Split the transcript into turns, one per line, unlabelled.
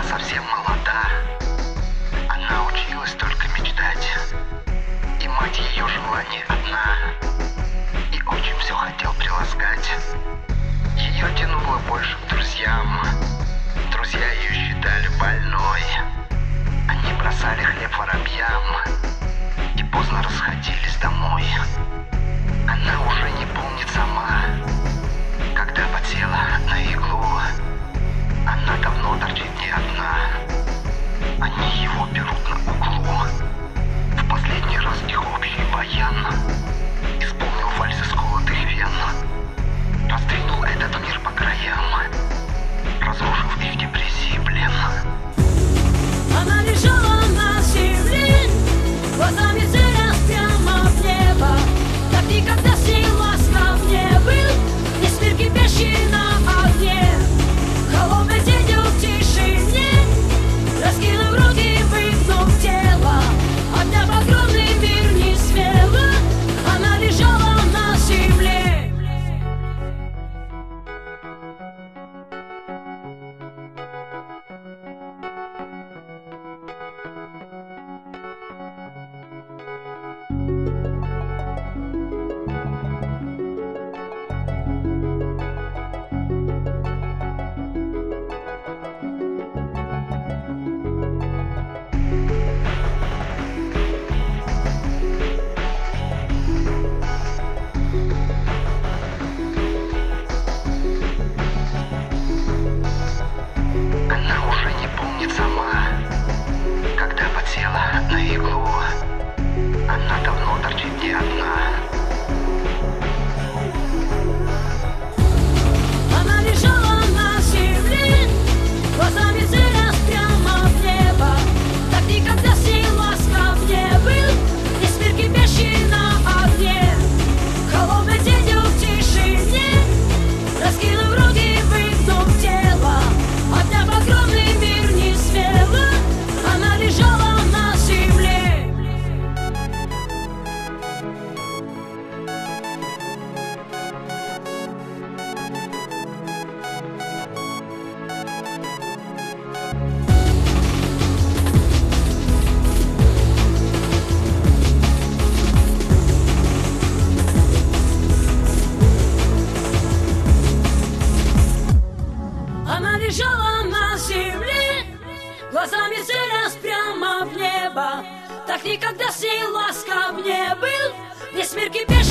совсем молода, она училась только мечтать, и мать ее желание одна, и отчим все хотел приласкать. Ее тянуло больше к друзьям, друзья ее считали больной, они бросали хлеб воробьям и поздно расходились домой. Она уже не помнит сама, когда подсела на иглу. Она давно торчит не одна, они его берут на углу. В последний раз их общий баян исполнил вальс из колотых вен, раздвинул этот мир по краям, разрушив их депрессии плен.
Она лежала на земле, глазами целясь прямо в небо. Так никогда с ней ласков не был, весь мир кипящий на огне. Холодный день в тишине, раскинув руки, выгнув тело. Одна огромный мир не смела, она лежала на земле.
Она уже не помнит сама, когда подсела на иглу. Она давно торчит не одна.
Она лежала на земле, глазами целясь прямо в небо. Так никогда с ней ласков не был, весь мир кипящий на огне. Холодный день в тишине, раскинув руки, выгнув тело. Одна огромный мир не смела, она лежала на земле. Она лежала на земле, глазами целясь прямо в небо. Так никогда с ней ласков не был, весь мир кипящий.